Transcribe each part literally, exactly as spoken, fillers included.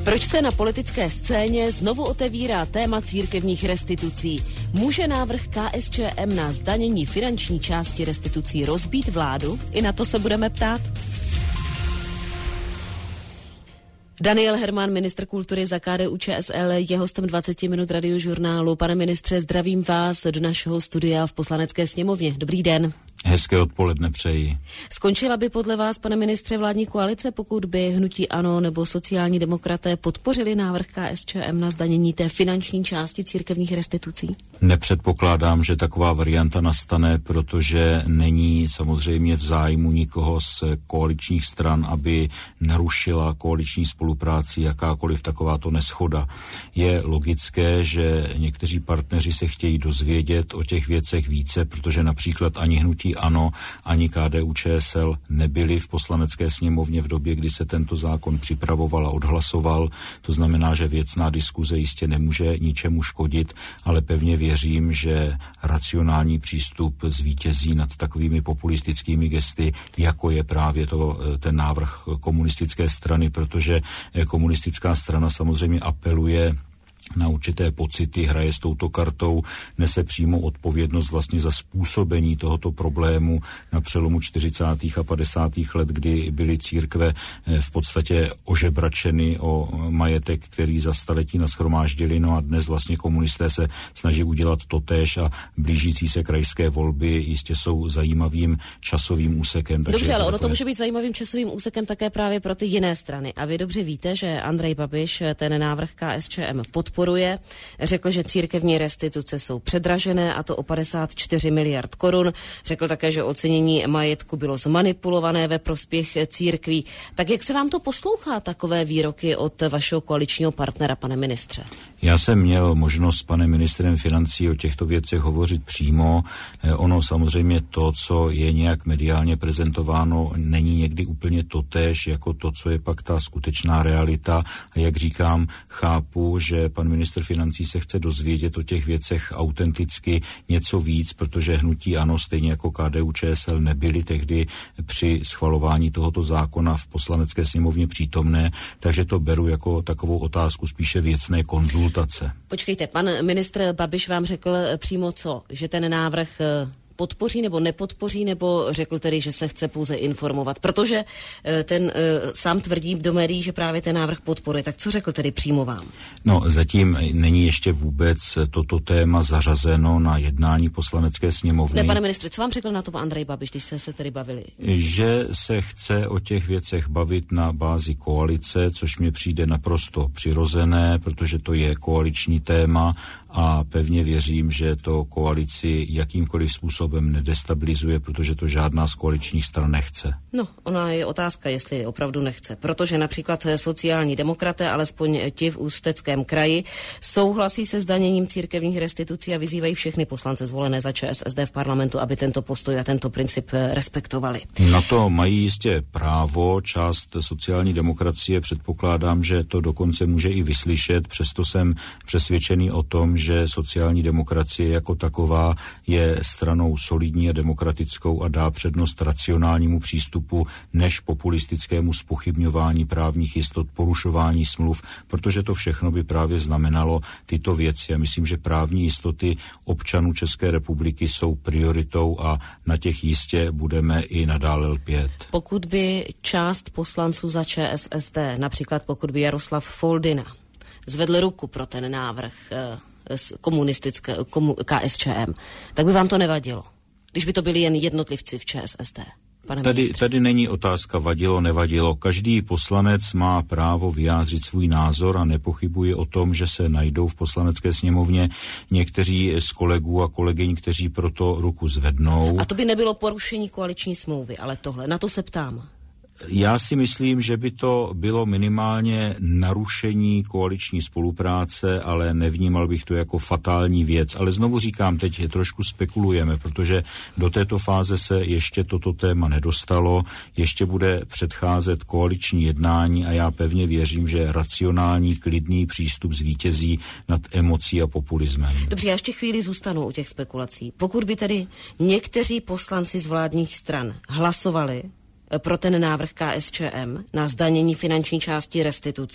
Proč se na politické scéně znovu otevírá téma církevních restitucí? Může návrh K S Č M na zdanění finanční části restitucí rozbít vládu? I na to se budeme ptát. Daniel Herman, ministr kultury za K D U Č S L, je hostem dvacet minut radiožurnálu. Pane ministře, zdravím vás do našeho studia v Poslanecké sněmovně. Dobrý den. Hezké odpoledne přeji. Skončila by podle vás, pane ministře, vládní koalice, pokud by hnutí ANO nebo sociální demokraté podpořili návrh K S Č M na zdanění té finanční části církevních restitucí? Nepředpokládám, že taková varianta nastane, protože není samozřejmě v zájmu nikoho z koaličních stran, aby narušila koaliční spolupráci jakákoliv takováto neshoda. Je logické, že někteří partneři se chtějí dozvědět o těch věcech více, protože například ani hnutí ANO, ani K D U Č S L nebyli v Poslanecké sněmovně v době, kdy se tento zákon připravoval a odhlasoval. To znamená, že věcná diskuze jistě nemůže ničemu škodit, ale pevně věřím, že racionální přístup zvítězí nad takovými populistickými gesty, jako je právě to, ten návrh komunistické strany, protože komunistická strana samozřejmě apeluje na určité pocity, hraje s touto kartou, nese přímo odpovědnost vlastně za způsobení tohoto problému na přelomu čtyřicátých a padesátých let, kdy byly církve v podstatě ožebračeny o majetek, který za staletí nashromáždili. No a dnes vlastně komunisté se snaží udělat totéž a blížící se krajské volby jistě jsou zajímavým časovým úsekem. Dobře, ale ono to může být zajímavým časovým úsekem také právě pro ty jiné strany. A vy dobře víte, že Andrej Babiš ten návrh K S Č M podporuje. Řekl, že církevní restituce jsou předražené, a to o padesát čtyři miliard korun. Řekl také, že ocenění majetku bylo zmanipulované ve prospěch církví. Tak jak se vám to poslouchá, takové výroky od vašeho koaličního partnera, pane ministře? Já jsem měl možnost s panem ministrem financí o těchto věcech hovořit přímo. Ono samozřejmě to, co je nějak mediálně prezentováno, není někdy úplně totéž jako to, co je pak ta skutečná realita. A jak říkám, chápu, že pan ministr financí se chce dozvědět o těch věcech autenticky něco víc, protože hnutí ANO, stejně jako K D U Č S L, nebyli tehdy při schvalování tohoto zákona v Poslanecké sněmovně přítomné, takže to beru jako takovou otázku spíše věcné konzultace. Počkejte, pan ministr Babiš vám řekl přímo co? Že ten návrh podpoří nebo nepodpoří, nebo řekl tedy, že se chce pouze informovat? Protože ten sám tvrdí do médií, že právě ten návrh podporuje. Tak co řekl tedy přímo vám? No, zatím není ještě vůbec toto téma zařazeno na jednání Poslanecké sněmovny. Ne, pane ministře, co vám řekl na to Andrej Babiš, když jste se tedy bavili? Že se chce o těch věcech bavit na bázi koalice, což mi přijde naprosto přirozené, protože to je koaliční téma a pevně věřím, že to koalici jakýmkoliv způsobem nedestabilizuje, protože to žádná z koaličních stran nechce. No, ona je otázka, jestli opravdu nechce, protože například sociální demokraté, alespoň ti v Ústeckém kraji, souhlasí se zdaněním církevních restitucí a vyzývají všechny poslance zvolené za Č S S D v parlamentu, aby tento postoj a tento princip respektovali. Na to mají jistě právo, část sociální demokracie, předpokládám, že to dokonce může i vyslyšet, přesto jsem přesvědčený o tom, že sociální demokracie jako taková je stranou solidní a demokratickou a dá přednost racionálnímu přístupu než populistickému zpochybňování právních jistot, porušování smluv, protože to všechno by právě znamenalo tyto věci. Já myslím, že právní jistoty občanů České republiky jsou prioritou a na těch jistě budeme i nadále lpět. Pokud by část poslanců za Č S S D, například pokud by Jaroslav Foldyna zvedl ruku pro ten návrh komunistické komu, K S Č M, tak by vám to nevadilo, když by to byli jen jednotlivci v Č S S D? Tady, tady není otázka vadilo, nevadilo. Každý poslanec má právo vyjádřit svůj názor a nepochybuje o tom, že se najdou v Poslanecké sněmovně někteří z kolegů a kolegyň, kteří proto ruku zvednou. A to by nebylo porušení koaliční smlouvy, ale tohle, na to se ptám. Já si myslím, že by to bylo minimálně narušení koaliční spolupráce, ale nevnímal bych to jako fatální věc. Ale znovu říkám, teď trošku spekulujeme, protože do této fáze se ještě toto téma nedostalo, ještě bude předcházet koaliční jednání a já pevně věřím, že racionální, klidný přístup zvítězí nad emocí a populismem. Dobře, já ještě chvíli zůstanu u těch spekulací. Pokud by tedy někteří poslanci z vládních stran hlasovali pro ten návrh K S Č M na zdanění finanční části restitucí,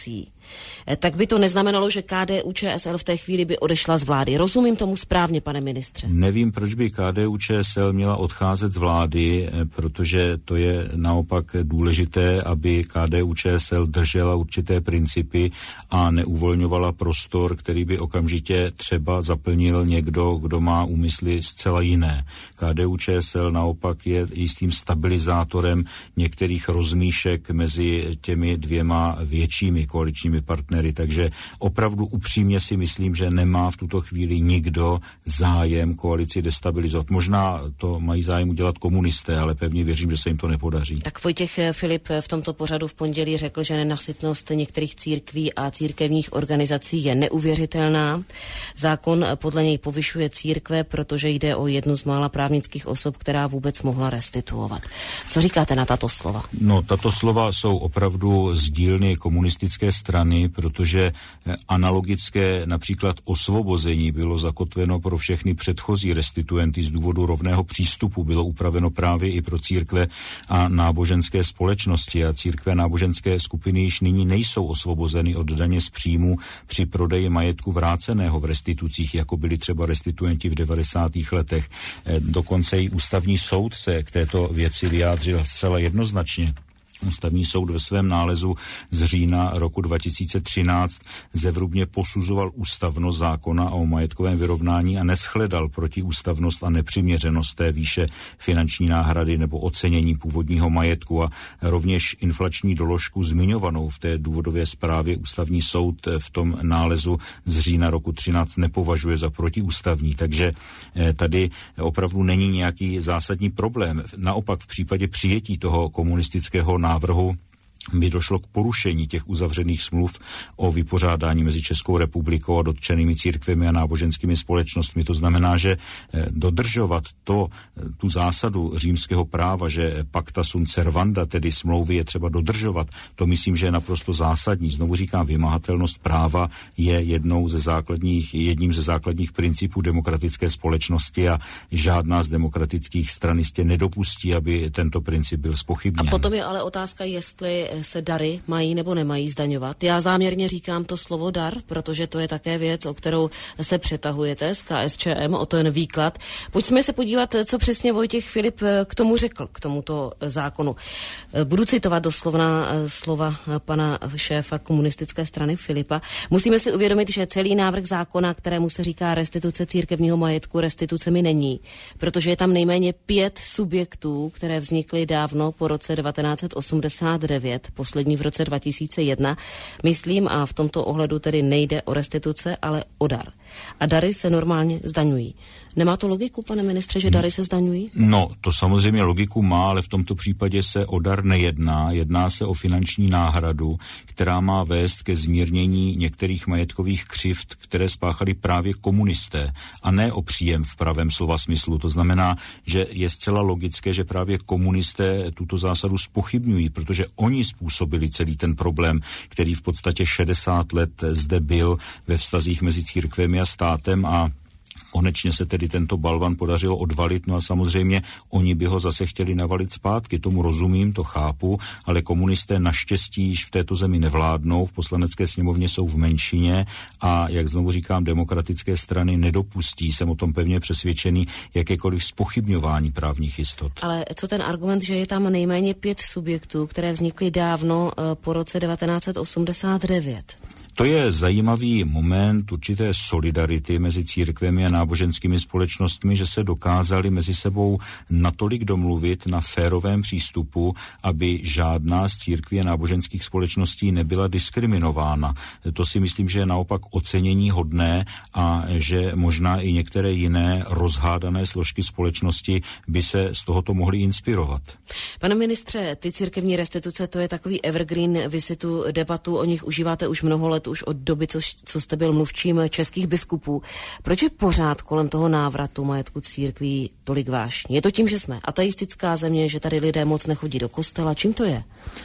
tak by to neznamenalo, že K D U Č S L v té chvíli by odešla z vlády. Rozumím tomu správně, pane ministře? Nevím, proč by K D U Č S L měla odcházet z vlády, protože to je naopak důležité, aby K D U Č S L držela určité principy a neuvolňovala prostor, který by okamžitě třeba zaplnil někdo, kdo má úmysly zcela jiné. K D U Č S L naopak je jistým stabilizátorem některých rozmíšek mezi těmi dvěma většími koaličními partnery, takže opravdu upřímně si myslím, že nemá v tuto chvíli nikdo zájem koalici destabilizovat. Možná to mají zájem udělat komunisté, ale pevně věřím, že se jim to nepodaří. Tak Vojtěch Filip v tomto pořadu v pondělí řekl, že nenasytnost některých církví a církevních organizací je neuvěřitelná. Zákon podle něj povyšuje církve, protože jde o jednu z mála právnických osob, která vůbec mohla restituovat. Co říkáte na tato slova? No, tato slova jsou opravdu z dílny komunistické strany, protože analogické například osvobození bylo zakotveno pro všechny předchozí restituenty z důvodu rovného přístupu, bylo upraveno právě i pro církve a náboženské společnosti a církve a náboženské skupiny již nyní nejsou osvobozeny od daně z příjmu při prodeji majetku vráceného v restitucích, jako byli třeba restituenti v devadesátých letech. Dokonce i ústavní soud se k této věci vyjádřil zcela jednoznačně. Ústavní soud ve svém nálezu z října roku dva tisíce třináct zevrubně posuzoval ústavnost zákona o majetkovém vyrovnání a neshledal protiústavnost a nepřiměřenost té výše finanční náhrady nebo ocenění původního majetku a rovněž inflační doložku zmiňovanou v té důvodové zprávě ústavní soud v tom nálezu z října roku třináct nepovažuje za protiústavní. Takže tady opravdu není nějaký zásadní problém. Naopak v případě přijetí toho komunistického návrhu by došlo k porušení těch uzavřených smluv o vypořádání mezi Českou republikou a dotčenými církvemi a náboženskými společnostmi. To znamená, že dodržovat to, tu zásadu římského práva, že pacta sunt servanda, tedy smlouvy je třeba dodržovat, to myslím, že je naprosto zásadní. Znovu říkám, vymahatelnost práva je jednou ze základních, jedním ze základních principů demokratické společnosti a žádná z demokratických stran jistě nedopustí, aby tento princip byl zpochybněn. A potom je ale otázka, jestli se dary mají nebo nemají zdaňovat. Já záměrně říkám to slovo dar, protože to je také věc, o kterou se přetahujete s K S Č M, o to jen výklad. Pojďme se podívat, co přesně Vojtěch Filip k tomu řekl, k tomuto zákonu. Budu citovat doslovná slova pana šéfa komunistické strany Filipa. Musíme si uvědomit, že celý návrh zákona, kterému se říká restituce církevního majetku, restitucemi není, protože je tam nejméně pět subjektů, které vznikly dávno po roce devatenáct set osmdesát devět, poslední v roce dva tisíce jedna. Myslím, a v tomto ohledu tedy nejde o restituce, ale o dar. A dary se normálně zdaňují. Nemá to logiku, pane ministře, že dary se zdaňují? No, to samozřejmě logiku má, ale v tomto případě se o dar nejedná. Jedná se o finanční náhradu, která má vést ke zmírnění některých majetkových křivd, které spáchali právě komunisté, a ne o příjem v pravém slova smyslu. To znamená, že je zcela logické, že právě komunisté tuto zásadu zpochybňují, protože oni způsobili celý ten problém, který v podstatě šedesát let zde byl ve vztazích mezi církvemi a státem, a konečně se tedy tento balvan podařilo odvalit, no a samozřejmě oni by ho zase chtěli navalit zpátky. Tomu rozumím, to chápu, ale komunisté naštěstí již v této zemi nevládnou, v poslanecké sněmovně jsou v menšině a, jak znovu říkám, demokratické strany nedopustí, jsem o tom pevně přesvědčený, jakékoliv zpochybňování právních jistot. Ale co ten argument, že je tam nejméně pět subjektů, které vznikly dávno po roce devatenáct set osmdesát devět? To je zajímavý moment určité solidarity mezi církvemi a náboženskými společnostmi, že se dokázali mezi sebou natolik domluvit na férovém přístupu, aby žádná z církví a náboženských společností nebyla diskriminována. To si myslím, že je naopak ocenění hodné a že možná i některé jiné rozhádané složky společnosti by se z tohoto mohly inspirovat. Pane ministře, ty církevní restituce, to je takový evergreen, vy si tu debatu o nich užíváte už mnoho let, už od doby, co, co jste byl mluvčím českých biskupů. Proč je pořád kolem toho návratu majetku církví tolik vášní? Je to tím, že jsme ateistická země, že tady lidé moc nechodí do kostela? Čím to je?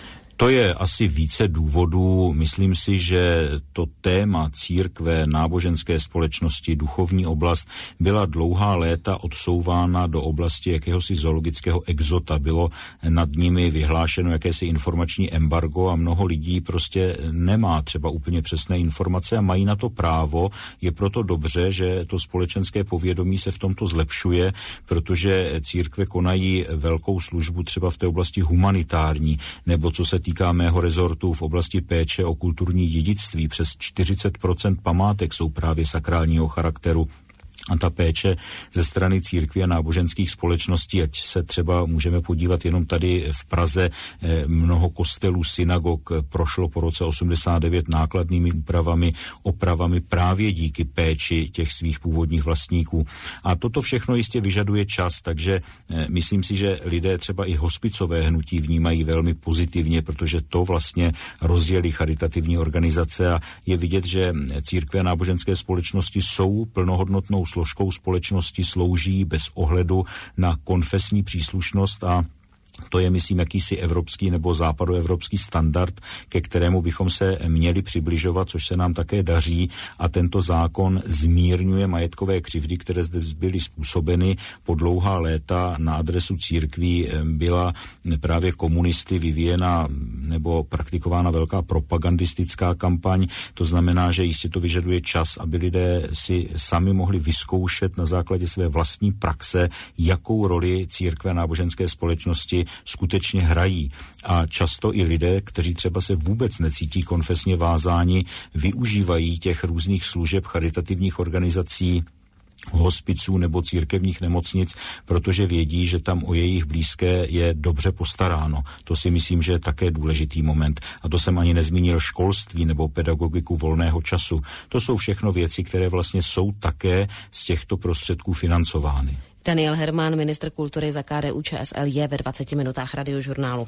To je asi více důvodů. Myslím si, že to téma církve, náboženské společnosti, duchovní oblast byla dlouhá léta odsouvána do oblasti jakéhosi zoologického exota. Bylo nad nimi vyhlášeno jakési informační embargo a mnoho lidí prostě nemá třeba úplně přesné informace a mají na to právo. Je proto dobře, že to společenské povědomí se v tomto zlepšuje, protože církve konají velkou službu třeba v té oblasti humanitární, nebo co se týká mého rezortu v oblasti péče o kulturní dědictví. Přes čtyřicet procent památek jsou právě sakrálního charakteru. A ta péče ze strany církví a náboženských společností, ať se třeba můžeme podívat jenom tady v Praze, mnoho kostelů, synagog prošlo po roce osmdesát devět nákladnými úpravami, opravami právě díky péči těch svých původních vlastníků. A toto všechno jistě vyžaduje čas, takže myslím si, že lidé třeba i hospicové hnutí vnímají velmi pozitivně, protože to vlastně rozjeli charitativní organizace a je vidět, že církve a náboženské společnosti jsou plnohodnotnou složkou společnosti, slouží bez ohledu na konfesní příslušnost a to je, myslím, jakýsi evropský nebo západoevropský standard, ke kterému bychom se měli přibližovat, což se nám také daří a tento zákon zmírňuje majetkové křivdy, které zde byly způsobeny po dlouhá léta. Na adresu církví byla právě komunisty vyvíjena nebo praktikována velká propagandistická kampaň. To znamená, že jistě to vyžaduje čas, aby lidé si sami mohli vyzkoušet na základě své vlastní praxe, jakou roli církve a náboženské společnosti skutečně hrají. A často i lidé, kteří třeba se vůbec necítí konfesně vázáni, využívají těch různých služeb charitativních organizací, hospiců nebo církevních nemocnic, protože vědí, že tam o jejich blízké je dobře postaráno. To si myslím, že je také důležitý moment. A to jsem ani nezmínil školství nebo pedagogiku volného času. To jsou všechno věci, které vlastně jsou také z těchto prostředků financovány. Daniel Herman, ministr kultury za K D U Č S L, je ve dvaceti minutách Radiožurnálu.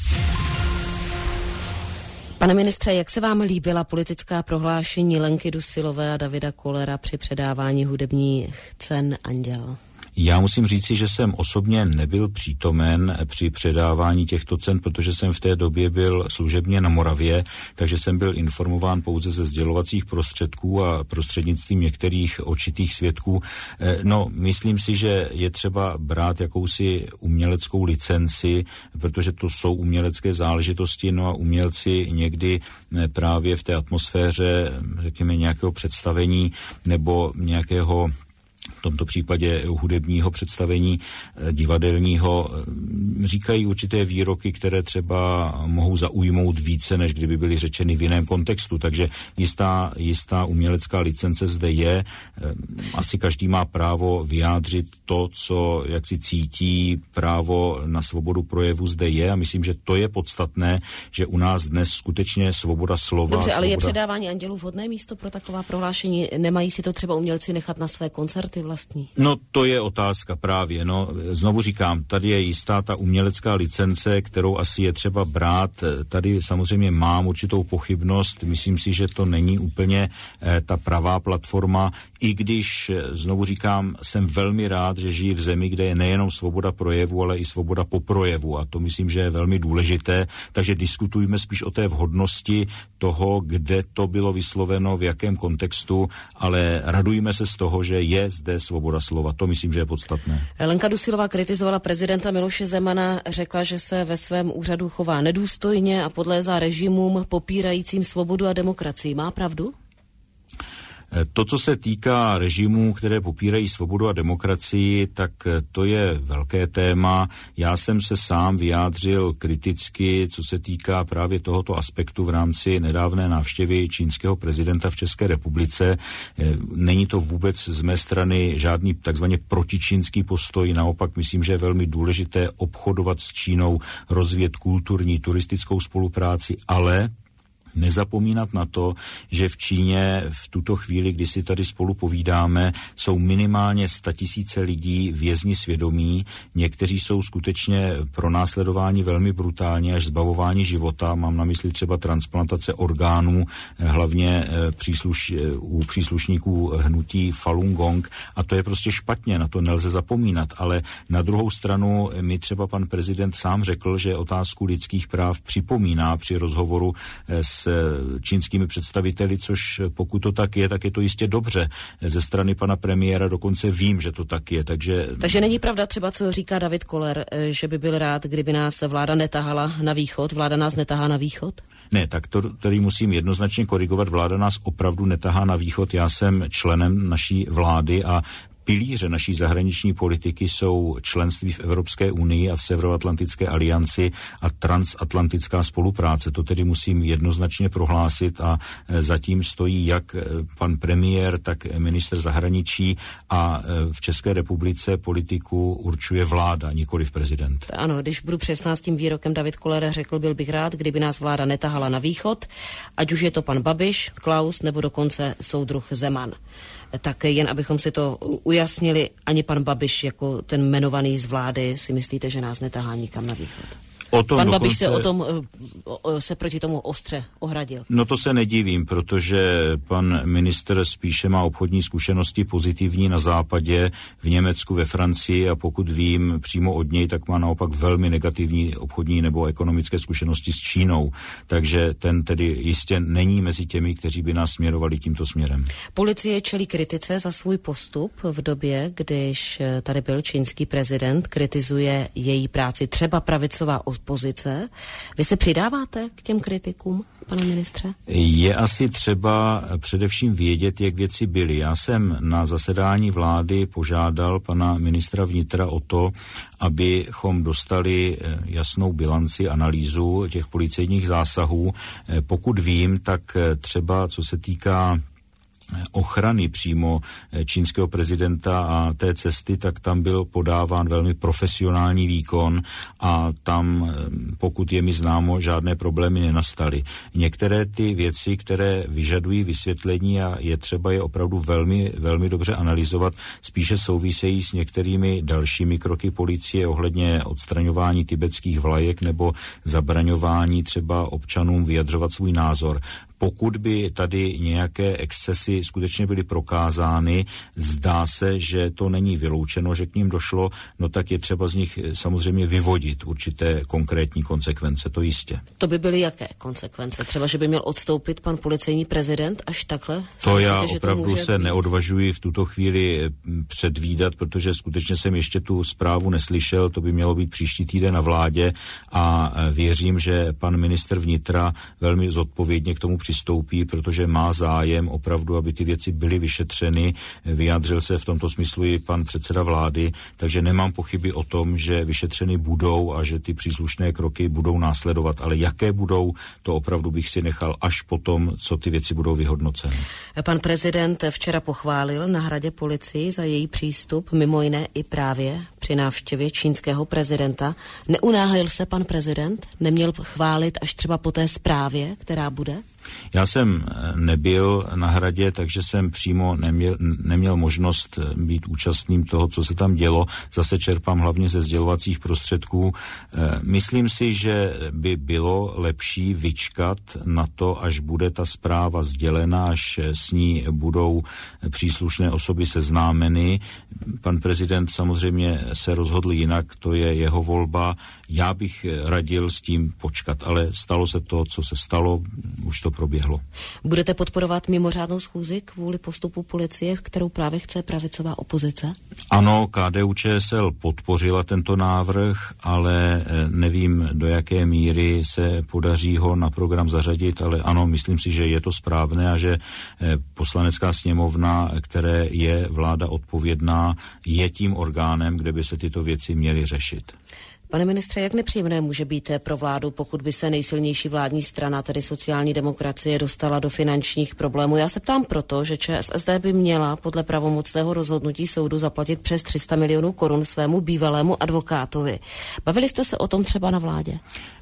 Pane ministře, jak se vám líbila politická prohlášení Lenky Dusilové a Davida Kollera při předávání hudebních cen Anděl? Já musím říci, že jsem osobně nebyl přítomen při předávání těchto cen, protože jsem v té době byl služebně na Moravě, takže jsem byl informován pouze ze sdělovacích prostředků a prostřednictvím některých očitých svědků. No, myslím si, že je třeba brát jakousi uměleckou licenci, protože to jsou umělecké záležitosti, no a umělci někdy právě v té atmosféře, řekněme, nějakého představení nebo nějakého v tomto případě hudebního představení divadelního, říkají určité výroky, které třeba mohou zaujmout více, než kdyby byly řečeny v jiném kontextu. Takže jistá, jistá umělecká licence zde je. Asi každý má právo vyjádřit to, co jak si cítí, právo na svobodu projevu zde je a myslím, že to je podstatné, že u nás dnes skutečně svoboda slova... Dobře, ale svoboda... je předávání Andělů vhodné místo pro taková prohlášení? Nemají si to třeba umělci nechat na své koncerty vlastní? No to je otázka právě, no znovu říkám, tady je jistá ta umělecká licence, kterou asi je třeba brát, tady samozřejmě mám určitou pochybnost, myslím si, že to není úplně eh, ta pravá platforma, i když, znovu říkám, jsem velmi rád, že žiji v zemi, kde je nejenom svoboda projevu, ale i svoboda po projevu a to myslím, že je velmi důležité, takže diskutujme spíš o té vhodnosti toho, kde to bylo vysloveno, v jakém kontextu, ale radujme se z toho, že je zde svoboda slova. To myslím, že je podstatné. Lenka Dusilová kritizovala prezidenta Miloše Zemana, řekla, že se ve svém úřadu chová nedůstojně a podlézá režimům popírajícím svobodu a demokracii. Má pravdu? To, co se týká režimů, které popírají svobodu a demokracii, tak to je velké téma. Já jsem se sám vyjádřil kriticky, co se týká právě tohoto aspektu v rámci nedávné návštěvy čínského prezidenta v České republice. Není to vůbec z mé strany žádný takzvaně protičínský postoj, naopak myslím, že je velmi důležité obchodovat s Čínou, rozvíjet kulturní, turistickou spolupráci, ale nezapomínat na to, že v Číně v tuto chvíli, kdy si tady spolu povídáme, jsou minimálně statisíce lidí vězni svědomí. Někteří jsou skutečně pronásledováni velmi brutálně až zbavováni života. Mám na mysli třeba transplantace orgánů, hlavně přísluš, u příslušníků hnutí Falun Gong. A to je prostě špatně, na to nelze zapomínat. Ale na druhou stranu mi třeba pan prezident sám řekl, že otázku lidských práv připomíná při rozhovoru s čínskými představiteli, což pokud to tak je, tak je to jistě dobře. Ze strany pana premiéra dokonce vím, že to tak je. Takže, takže není pravda třeba, co říká David Koller, že by byl rád, kdyby nás vláda netahala na východ, vláda nás netahá na východ? Ne, tak to tady musím jednoznačně korigovat. Vláda nás opravdu netahá na východ. Já jsem členem naší vlády a pilíře naší zahraniční politiky jsou členství v Evropské unii a v Severoatlantické alianci a transatlantická spolupráce. To tedy musím jednoznačně prohlásit a zatím stojí jak pan premiér, tak ministr zahraničí a v České republice politiku určuje vláda, nikoliv prezident. Ano, když budu přesná s tím výrokem, David Koller řekl, byl bych rád, kdyby nás vláda netahala na východ, ať už je to pan Babiš, Klaus nebo dokonce soudruh Zeman. Tak jen abychom si to ujasnili, ani pan Babiš jako ten jmenovaný z vlády si myslíte, že nás netahá nikam na východ? O tom Pan dokonce... Babiš se o tom se proti tomu ostře ohradil. No to se nedivím, protože pan ministr spíše má obchodní zkušenosti pozitivní na západě, v Německu, ve Francii a pokud vím přímo od něj, tak má naopak velmi negativní obchodní nebo ekonomické zkušenosti s Čínou. Takže ten tedy jistě není mezi těmi, kteří by nás směrovali tímto směrem. Policie čelí kritice za svůj postup v době, když tady byl čínský prezident, kritizuje její práci třeba pravicová opozice. Vy se přidáváte k těm kritikům, pane ministře? Je asi třeba především vědět, jak věci byly. Já jsem na zasedání vlády požádal pana ministra vnitra o to, abychom dostali jasnou bilanci, analýzu těch policejních zásahů. Pokud vím, tak třeba co se týká ochrany přímo čínského prezidenta a té cesty, tak tam byl podáván velmi profesionální výkon a tam, pokud je mi známo, žádné problémy nenastaly. Některé ty věci, které vyžadují vysvětlení a je třeba je opravdu velmi, velmi dobře analyzovat, spíše souvisejí s některými dalšími kroky policie ohledně odstraňování tibetských vlajek nebo zabraňování třeba občanům vyjadřovat svůj názor. Pokud by tady nějaké excesy skutečně byly prokázány, zdá se, že to není vyloučeno, že k ním došlo, no tak je třeba z nich samozřejmě vyvodit určité konkrétní konsekvence, to jistě. To by byly jaké konsekvence? Třeba, že by měl odstoupit pan policejní prezident až takhle? To myslíte, já opravdu to se být? neodvažuji v tuto chvíli předvídat, protože skutečně jsem ještě tu zprávu neslyšel, to by mělo být příští týden na vládě a věřím, že pan ministr vnitra velmi zodpovědně k tomu přistoupí, protože má zájem opravdu, aby ty věci byly vyšetřeny. Vyjádřil se v tomto smyslu i pan předseda vlády, takže nemám pochyby o tom, že vyšetřeny budou a že ty příslušné kroky budou následovat, ale jaké budou, to opravdu bych si nechal až potom, co ty věci budou vyhodnoceny. Pan prezident včera pochválil na Hradě policii za její přístup, mimo jiné i právě při návštěvě čínského prezidenta. Neunáhlil se pan prezident? Neměl chválit až třeba po té zprávě, která bude? Já jsem nebyl na Hradě, takže jsem přímo neměl, neměl možnost být účastným toho, co se tam dělo. Zase čerpám hlavně ze sdělovacích prostředků. Myslím si, že by bylo lepší vyčkat na to, až bude ta zpráva sdělena, až s ní budou příslušné osoby seznámeny. Pan prezident samozřejmě se rozhodl jinak, to je jeho volba. Já bych radil s tím počkat, ale stalo se to, co se stalo, už to proběhlo. Budete podporovat mimořádnou schůzi kvůli postupu policie, kterou právě chce pravicová opozice? Ano, K D U Č S L podpořila tento návrh, ale nevím, do jaké míry se podaří ho na program zařadit, ale ano, myslím si, že je to správné a že Poslanecká sněmovna, které je vláda odpovědná, je tím orgánem, kde by se tyto věci měly řešit. Pane ministře, jak nepříjemné může být pro vládu, pokud by se nejsilnější vládní strana, tedy sociální demokracie, dostala do finančních problémů? Já se ptám proto, že Č S S D by měla podle pravomocného rozhodnutí soudu zaplatit přes tři sta milionů korun svému bývalému advokátovi. Bavili jste se o tom třeba na vládě?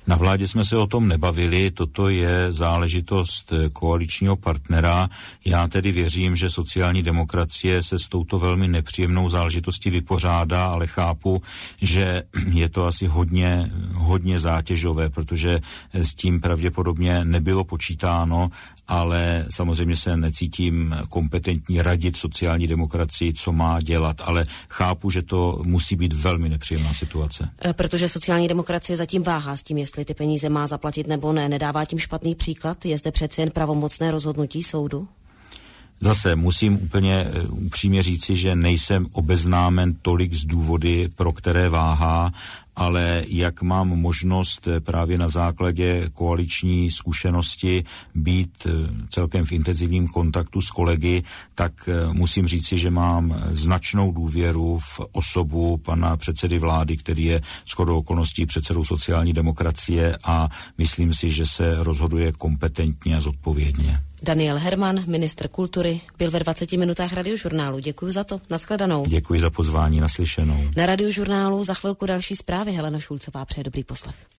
Na vládě jsme se o tom nebavili, toto je záležitost koaličního partnera. Já tedy věřím, že sociální demokracie se s touto velmi nepříjemnou záležitostí vypořádá, ale chápu, že je to asi hodně, hodně zátěžové, protože s tím pravděpodobně nebylo počítáno, ale samozřejmě se necítím kompetentní radit sociální demokracii, co má dělat, ale chápu, že to musí být velmi nepříjemná situace. Protože sociální demokracie zatím váhá s tím, jestli ty peníze má zaplatit nebo ne. Nedává tím špatný příklad? Je zde přeci jen pravomocné rozhodnutí soudu? Zase musím úplně upřímně říci, že nejsem obeznámen tolik z důvody, pro které váhá, ale jak mám možnost právě na základě koaliční zkušenosti být celkem v intenzivním kontaktu s kolegy, tak musím říci, že mám značnou důvěru v osobu pana předsedy vlády, který je shodou okolností předsedou sociální demokracie a myslím si, že se rozhoduje kompetentně a zodpovědně. Daniel Herman, ministr kultury, byl ve dvaceti minutách Radiožurnálu. Děkuji za to. Nashledanou. Děkuji za pozvání, naslyšenou. Na Radiožurnálu za chvilku další zprávy. Helena Šulcová přeje dobrý poslech.